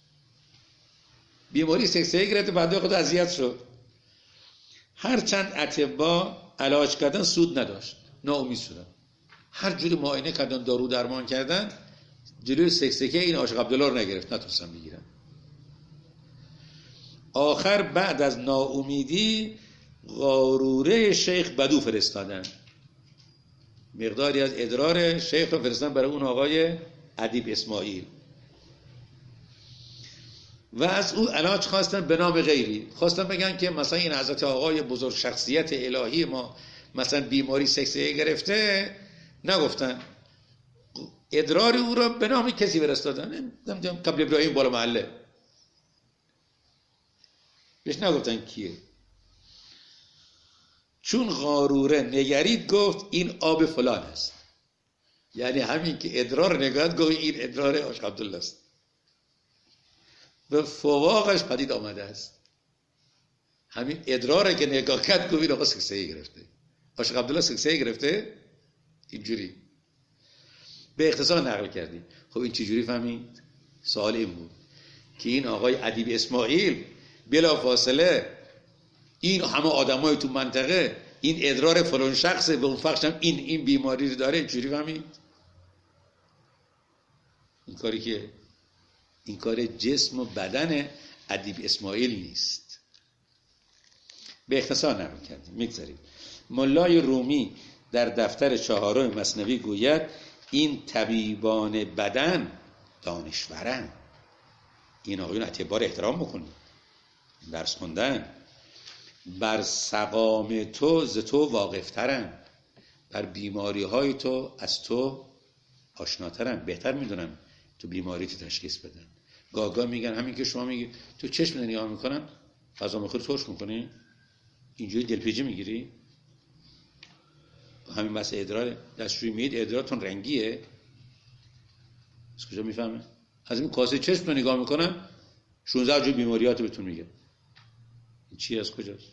بیماری سکسکه گرفته، بعد خود اذیت شد. هرچند اطباء علاج کردن سود نداشت، ناامید شدن. هر جوری معاینه کردن، دارو درمان کردن، جلوی سکسکه این عاشق عبدالله رو نگرفت، نتونستن بگیرن. آخر بعد از ناامیدی قاروره شیخ بدو فرستادن. مقداری از ادرار شیخ رو فرستادن برای اون آقای ادیب اسماعیل و از او علاج خواستن به نام غیری. خواستن بگن که مثلا این حضرت آقای بزرگ شخصیت الهی ما مثلا بیماری سکسیه گرفته. نگفتن، ادرار او را به نام کسی فرستادن، نمیدونم قبل ابراهیم بالا محله. بهش نگفتن کیه. چون قاروره نگرید گفت این آب فلان است. یعنی همین که ادرار نگاهد گفت این ادرار عاشق عبدالله است. به فواقش پدید آمده است. همین ادراره که نگاه کرد گفت این آقا سکسیه گرفته. عاشق عبدالله سکسیه گرفته. اینجوری به اختصار نقل کردیم. خب این چجوری فهمید؟ سوال این بود که این آقای ادیب اسماعیل بلا فاصله این همه آدمای تو منطقه این ادرار فلان شخصه و اون فخش هم این این بیماری رو داره. چجوری فهمید؟ این کاری که این کار جسم و بدن ادیب اسماعیل نیست. به اختصار نقل کردیم. میگذاریم. ملای رومی در دفتر چهارم مثنوی گوید این طبیبان بدن دانشورن. این آقایون اعتبار احترام بکنید، درس خوندن. بر سقام تو ز تو واقفترن، بر بیماری های تو از تو آشناترن، بهتر میدونن تو بیماری تو تشخیص بدن. گاگا میگن همین که شما میگی تو چشم نگاه میکنن غذا میخوری ترش میکنی، اینجوری دلپیچه میگیری. همین بس ادرار دستشویی میید ادرارتون رنگیه، از کجا میفهمه؟ از این کاسه چشم رو نگاه میکنن شانزده جو بیماریات رو بهتون میگه. این چی از کجاست؟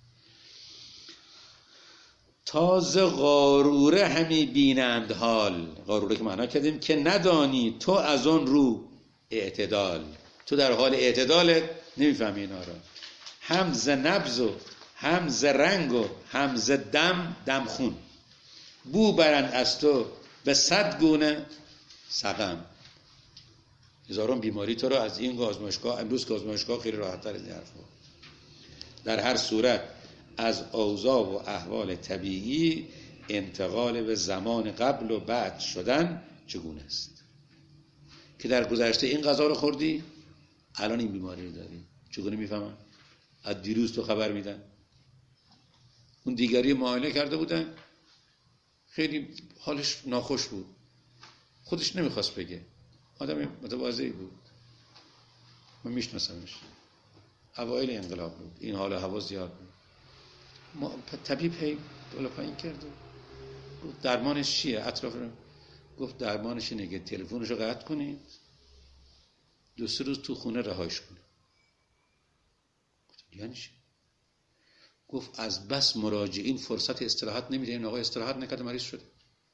تازه قاروره همی بینند حال. قاروره که معنا کردیم که ندانی تو از اون رو اعتدال. تو در حال اعتدال نمیفهمی اینا رو. هم ز نبض و هم ز رنگ و هم ز دم دم خون. بو برند از تو به صد گونه سقم. هزاران بیماری تو رو از این آزمایشگاه، امروز که آزمایشگاه خیلی راحت‌تر از این حرفا. در هر صورت از اوضاع و احوال طبیعی انتقال به زمان قبل و بعد شدن چگونه است؟ که در گذشته این غذا رو خوردی الان این بیماری رو داری. چگونه میفهمن؟ از دیروز تو خبر میدن. اون دیگری معاینه کرده بودن خیلی حالش ناخوش بود، خودش نمیخواست بگه، آدم متواضعی بود، من میشناسمش، اوایل انقلاب بود، این حال هوا زیاد بود. ما طبیب هی بالا پایین کرد، گفت درمانش چیه؟ اطراف رو گفت درمانش اینه که تلفنش رو قطع کنید، دو سه روز تو خونه رهایش کنید. گفت یعنی چی؟ گفت از بس مراجعین فرصت استراحت نمیده، این آقا استراحت نکرده مریض شده.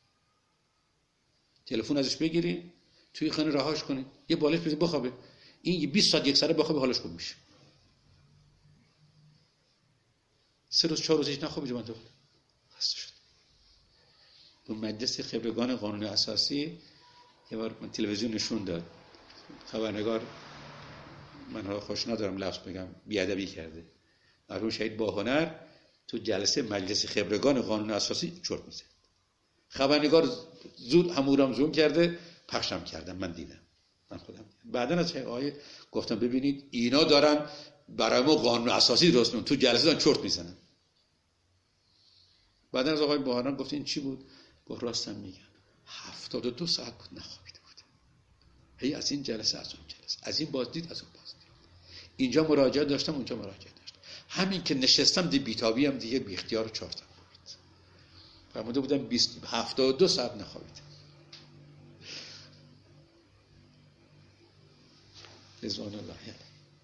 تلفن ازش بگیری توی خانه رهاش کنید، یه بالش بزنید بخوابه، این بیست ساعت یک سره بخوابه حالش خوب میشه. سه روز چهار روز هیچ نخوابید من تو خسته شد. تو مجلس خبرگان قانون اساسی یه بار من تلویزیون نشون داد، خبرنگار، من حالا خوش ندارم لفظ بگم، بیادبی کرده، مرحوم شهید باهنر تو جلسه مجلس خبرگان قانون اساسی چرت میزد. خبرنگار زود همورم زوم کرده پخشم کردم، من دیدم، من خودم دیدم. بعداً از آقای گفتم ببینید اینا دارن برای ما قانون اساسی درست میکنن، تو جلسه دارن چرت میزنن. بعداً از آقای باهنر گفت این چی بود؟ گفت راستم میگن هفتاد و دو ساعت بود نخوابیده بود، هی از این جلسه از اون جلسه، از این باز دید از اون باز دید، اینجا مراجعه داشتم اونجا مراجعه داشتم، همین که نشستم دی بیتابی هم دیگه بی اختیار چهارتم بود. فرموده بودم بیست هفتاد و دو ساعت نخوابیده. رضوان الله علیه.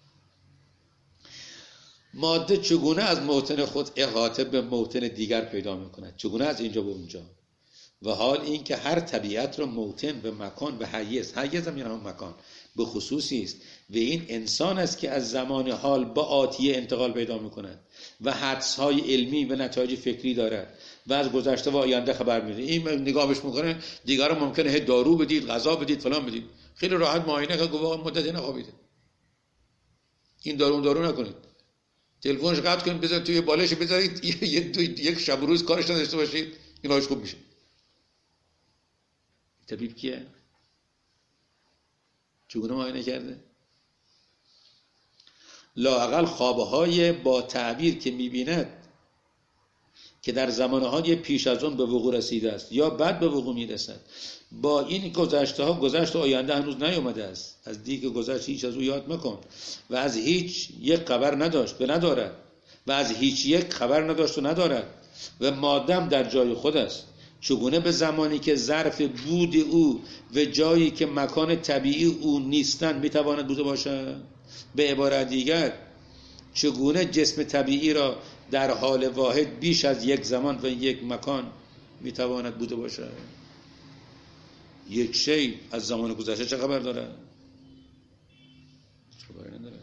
ماده چگونه از موطن خود احاطه به موطن دیگر پیدا میکند؟ چگونه از اینجا به اونجا؟ و حال این که هر طبیعت را موطن و مکان و حیز، حیز هم یعنی هم مکان، به خصوصی است و این انسان است که از زمان حال با آتیه انتقال پیدا میکند و حدس‌های علمی و نتایج فکری دارد و از گذشته و آینده خبر میده. این نگاهش میکنه دیگران ممکنه هی دارو بدید، غذا بدید، فلان بدید، خیلی راحت معاینه کنه، گفت مدت نخوابیده، این دارو دارو نکنید، تلفنش قطع کنید، بذارید توی بالش بذارید یک شب و روز کارش نداشته باشید، این راهش خوب میشه. طبیب کیه؟ چگونه معاینه کرده؟ لااقل خوابهای با تعبیر که میبیند که در زمانهای پیش از اون به وقوع رسیده است یا بعد به وقوع میرسد، با این گذشته ها گذشت آینده هنوز نیامده است، از دیگه گذشت هیچ از او یاد مکن و از هیچ یک خبر نداشت و ندارد و از هیچ یک خبر نداشت و ندارد و مادم در جای خود است. چگونه به زمانی که ظرف بود او و جایی که مکان طبیعی او نیستند میتواند بوده باشد؟ به عبارت دیگر چگونه جسم طبیعی را در حال واحد بیش از یک زمان و یک مکان میتواند بوده باشد؟ یک شی از زمان گذشته چه خبر داره؟ خبری نداره.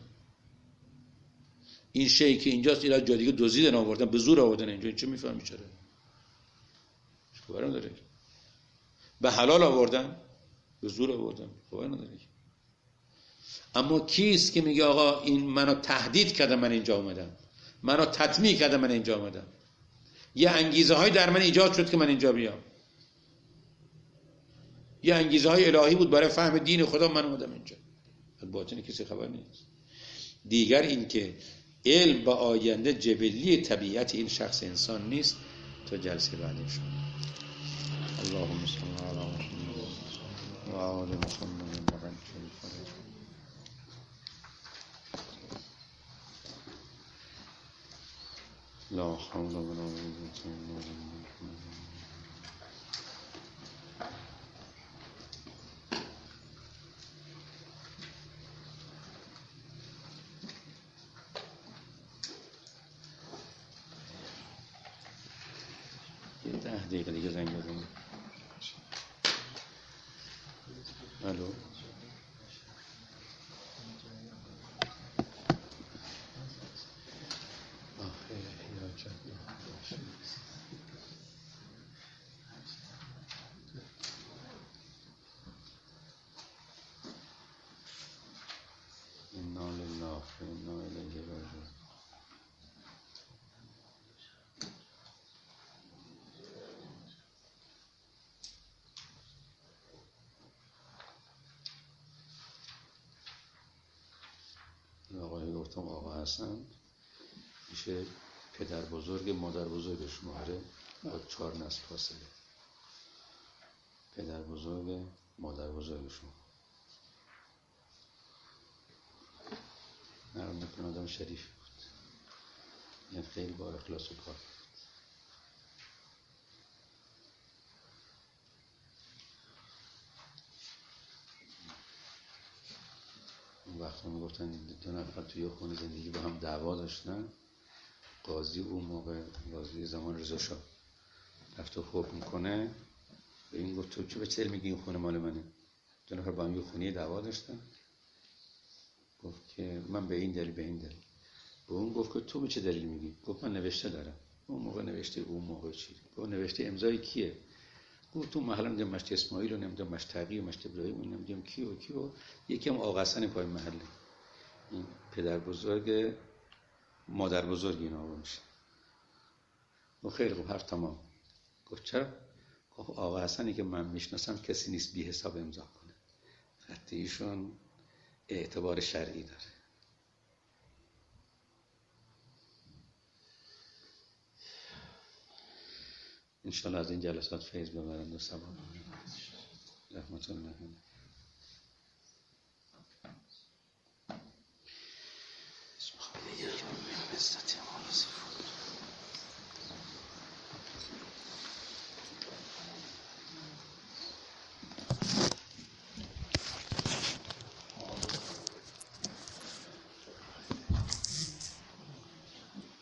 این شی که اینجاست اینا جای دیگه دزدیدن آوردن، به زور آوردن اینجا، این چه میفهمی چرا؟ خبری نداره. به حلال آوردن، به زور آوردن، خبری نداره. اما کیست که میگه آقا این منو تهدید کرده من اینجا اومدم، منو تطمیع کرده من اینجا اومدم، یه انگیزه های در من ایجاد شد که من اینجا بیام، یه انگیزه های الهی بود برای فهم دین خدا من اومدم اینجا، از باطن کسی خبر نیست. دیگر این که علم با آینده جبلی طبیعت این شخص انسان نیست. تا جلسه بعد ان شاء الله. اللهم صل علی محمد و آل محمد. لا حول ولا قوة الا بالله. یه ده دقیقه دیگه زنگ بزنم. الو انا لله و انا الیه راجعون. آقای گفتم آقا حسن میشه پدر بزرگ مادر بزرگ شماره با چهار نسل فاصله، پدر بزرگ مادر بزرگ شما. نرم نکنه آدم شریف بود، یعنی خیلی با اخلاص و کار. اون وقتا میگفتن دو نفر توی خونه زندگی با هم دعوا داشتن، قاضی اون موقع، قاضی زمان رضا شاه، رفت و حکم کنه، به این گفت تو چه به چه میگی این خونه مال منه؟ دو نفر با هم یه خونه دعوا داشتن، گفت که من به این دلیل به این دلیل. به اون گفت که تو به چه دلیل میگی؟ گفت من نوشته دارم. اون موقع نوشته، اون موقع چی؟ گفت نوشته امضای کیه؟ گفت تو محلا نمیدونم مشت اسماعیل و نمیدونم مشت تقی و مشت ابراهیم و نمیدونم کی و کی و یکی هم آقا حسن پای محله، این پدر بزرگ مادر بزرگ این آقا میشه. گفت خیلی خوب، حرف تمام. گفت چرا؟ گفت آقا حسنی که من میشناسم کسی نیست بی حساب امضا کنه، خط ایشون اعتبار شرعی داره. انشالله از این جلسات فیض ببرند و ثواب. رحمت الله.